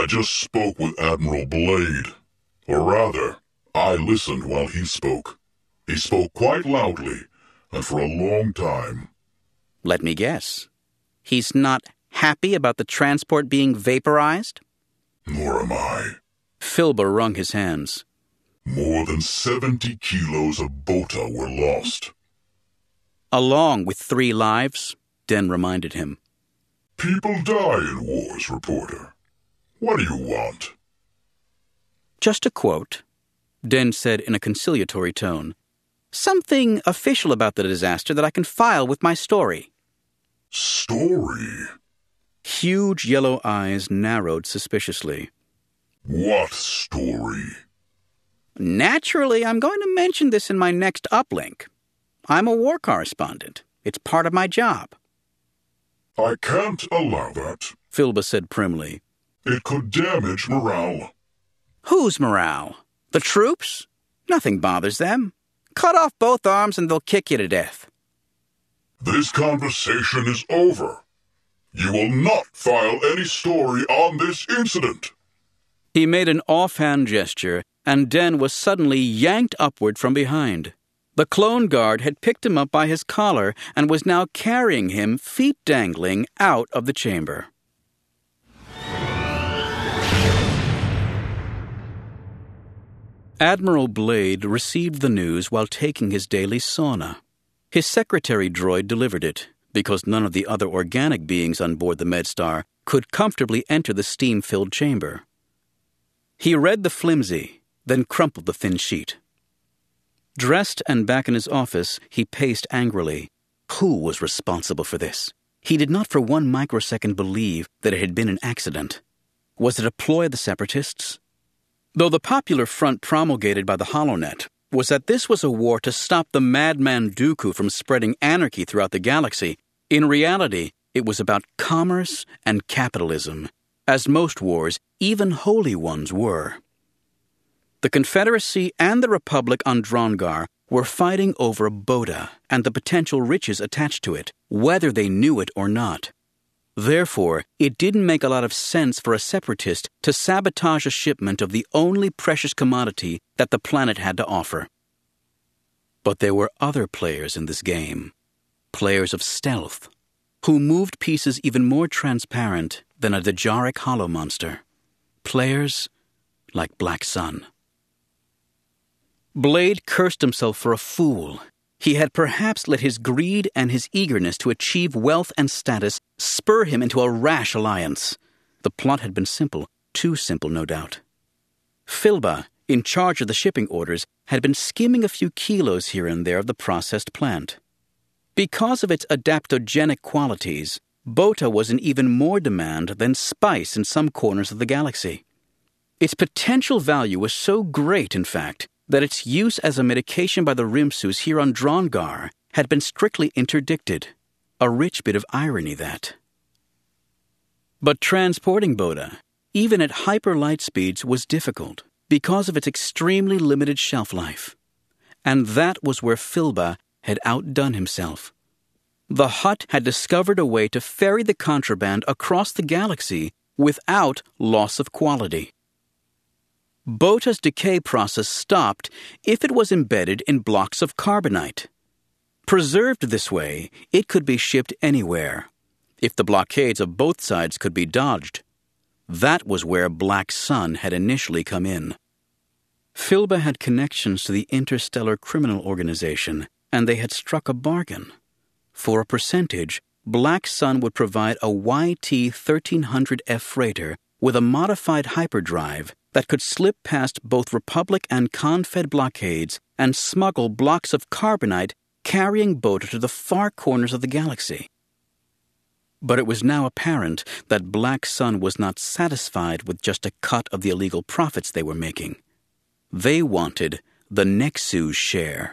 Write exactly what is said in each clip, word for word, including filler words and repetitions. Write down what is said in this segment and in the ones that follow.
just spoke with Admiral Blade. Or rather, I listened while he spoke. He spoke quite loudly, and for a long time. Let me guess. He's not happy about the transport being vaporized? Nor am I. Filba wrung his hands. More than seventy kilos of Bota were lost. Along with three lives, Den reminded him. People die in wars, reporter. What do you want? Just a quote, Den said in a conciliatory tone. Something official about the disaster that I can file with my story. Story? Huge yellow eyes narrowed suspiciously. What story? Naturally, I'm going to mention this in my next uplink. I'm a war correspondent. It's part of my job. I can't allow that, Filba said primly. It could damage morale. Whose morale? The troops? Nothing bothers them. Cut off both arms and they'll kick you to death. This conversation is over. You will not file any story on this incident. He made an offhand gesture, and Den was suddenly yanked upward from behind. The clone guard had picked him up by his collar and was now carrying him, feet dangling, out of the chamber. Admiral Blade received the news while taking his daily sauna. His secretary droid delivered it, because none of the other organic beings on board the MedStar could comfortably enter the steam-filled chamber. He read the flimsy, then crumpled the thin sheet. Dressed and back in his office, he paced angrily. Who was responsible for this? He did not for one microsecond believe that it had been an accident. Was it a ploy of the Separatists? Though the popular front promulgated by the HoloNet was that this was a war to stop the madman Dooku from spreading anarchy throughout the galaxy, in reality, it was about commerce and capitalism, as most wars, even holy ones, were. The Confederacy and the Republic on Drongar were fighting over Bota and the potential riches attached to it, whether they knew it or not. Therefore, it didn't make a lot of sense for a separatist to sabotage a shipment of the only precious commodity that the planet had to offer. But there were other players in this game, players of stealth, who moved pieces even more transparent than a Dejaric hollow monster. Players like Black Sun. Blade cursed himself for a fool. He had perhaps let his greed and his eagerness to achieve wealth and status spur him into a rash alliance. The plot had been simple, too simple, no doubt. Filba, in charge of the shipping orders, had been skimming a few kilos here and there of the processed plant. Because of its adaptogenic qualities, Bota was in even more demand than spice in some corners of the galaxy. Its potential value was so great, in fact, that its use as a medication by the Rimsus here on Drongar had been strictly interdicted. A rich bit of irony, that. But transporting Bota, even at hyper-light speeds, was difficult because of its extremely limited shelf life. And that was where Filba had outdone himself. The Hutt had discovered a way to ferry the contraband across the galaxy without loss of quality. Bota's decay process stopped if it was embedded in blocks of carbonite. Preserved this way, it could be shipped anywhere, if the blockades of both sides could be dodged. That was where Black Sun had initially come in. Filba had connections to the Interstellar Criminal Organization, and they had struck a bargain. For a percentage, Black Sun would provide a Y T thirteen hundred F freighter with a modified hyperdrive that could slip past both Republic and Confed blockades and smuggle blocks of carbonite carrying Bota to the far corners of the galaxy. But it was now apparent that Black Sun was not satisfied with just a cut of the illegal profits they were making. They wanted the Nexu's share.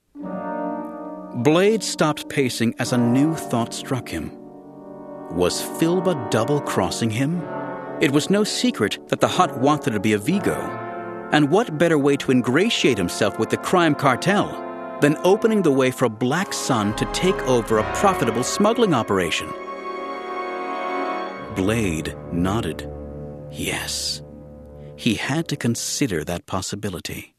Blade stopped pacing as a new thought struck him. Was Filba double-crossing him? It was no secret that the Hutt wanted to be a Vigo. And what better way to ingratiate himself with the crime cartel than opening the way for Black Sun to take over a profitable smuggling operation? Blade nodded. Yes, he had to consider that possibility.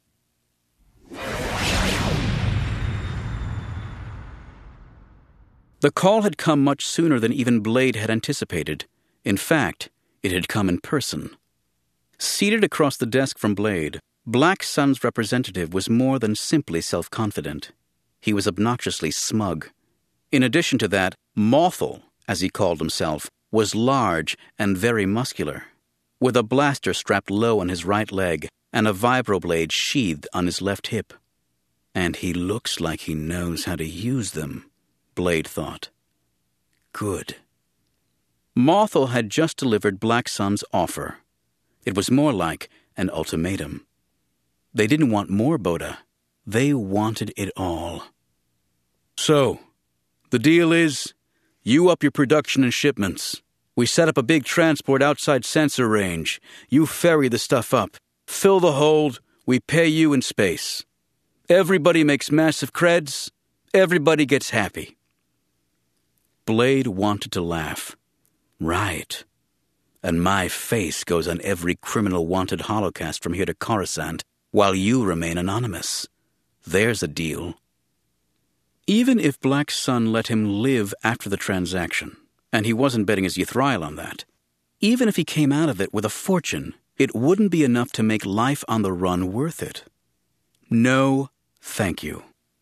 The call had come much sooner than even Blade had anticipated. In fact, it had come in person. Seated across the desk from Blade, Black Sun's representative was more than simply self-confident. He was obnoxiously smug. In addition to that, Mothel, as he called himself, was large and very muscular, with a blaster strapped low on his right leg and a vibroblade sheathed on his left hip. And he looks like he knows how to use them, Blade thought. Good. Mothel had just delivered Black Sun's offer. It was more like an ultimatum. They didn't want more Boda. They wanted it all. So, the deal is, you up your production and shipments. We set up a big transport outside sensor range. You ferry the stuff up. Fill the hold. We pay you in space. Everybody makes massive creds. Everybody gets happy. Blade wanted to laugh. Right. And my face goes on every criminal wanted holocast from here to Coruscant, while you remain anonymous. There's a deal. Even if Black Sun let him live after the transaction, and he wasn't betting his Ythriel on that, even if he came out of it with a fortune, it wouldn't be enough to make life on the run worth it. No, thank you.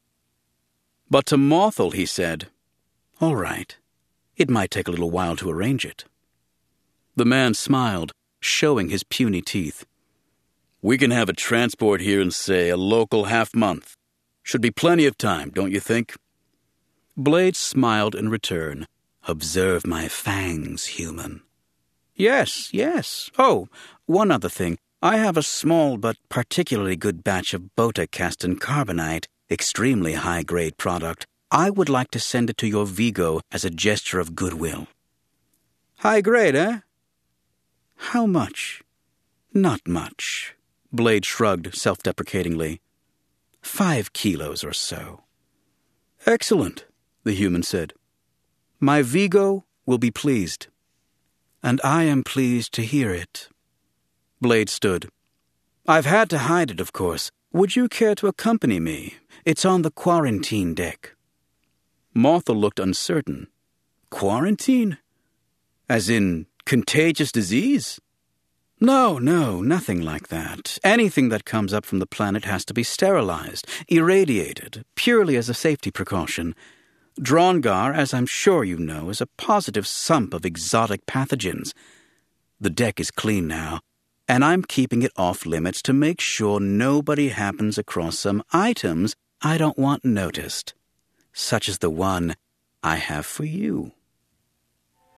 But to Mothel, he said, all right, it might take a little while to arrange it. The man smiled, showing his puny teeth. We can have a transport here in, say, a local half-month. Should be plenty of time, don't you think? Blade smiled in return. Observe my fangs, human. Yes, yes. Oh, one other thing. I have a small but particularly good batch of Bota-Castin carbonite, extremely high-grade product. I would like to send it to your Vigo as a gesture of goodwill. High-grade, eh? How much? Not much. Blade shrugged self-deprecatingly. Five kilos or so. Excellent, the human said. My Vigo will be pleased. And I am pleased to hear it. Blade stood. I've had to hide it, of course. Would you care to accompany me? It's on the quarantine deck. Mothel looked uncertain. Quarantine? As in contagious disease? No, no, nothing like that. Anything that comes up from the planet has to be sterilized, irradiated, purely as a safety precaution. Drongar, as I'm sure you know, is a positive sump of exotic pathogens. The deck is clean now, and I'm keeping it off limits to make sure nobody happens across some items I don't want noticed, such as the one I have for you.